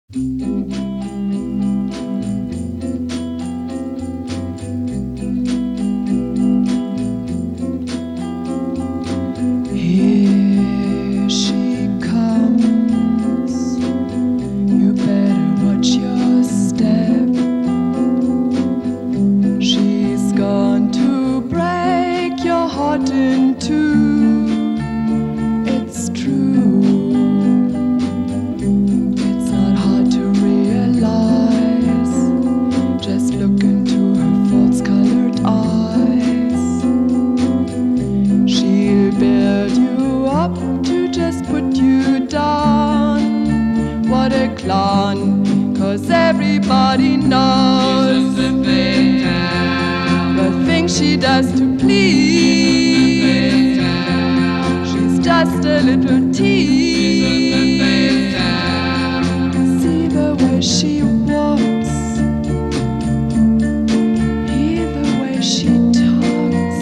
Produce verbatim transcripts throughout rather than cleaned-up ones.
Here she comes, you better watch your step. She's gone to break your heart in two. It's true, it's not hard to realize. Just look into her false-colored eyes. She'll build you up to just put you down. What a clown, 'cause everybody knows the things she does to please. She's just a little tease. See the way she walks, hear the way she talks.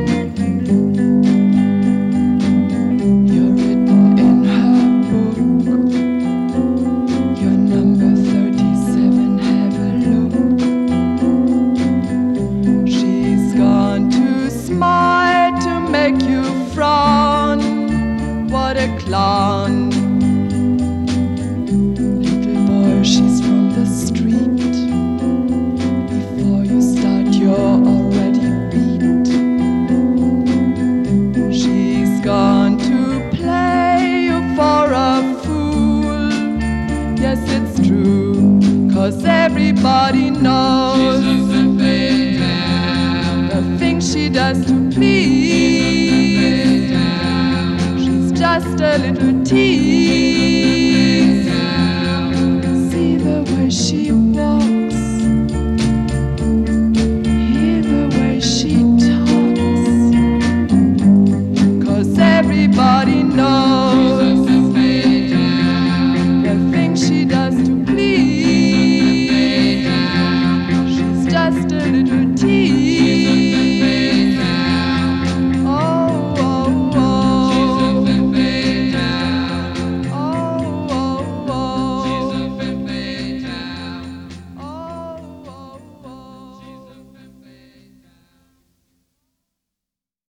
You're written in her book. You're number thirty-seven, have a look. She's gone to smile to make you frown. What a clown. Little boy, she's from the street. Before you start, you're already beat. She's gone to play you for a fool. Yes, it's true, 'cause everybody knows the things she does to please. She's just a little tease. See the way she walks, hear the way she talks. 'Cause everybody knows the things she does to please. She's just a little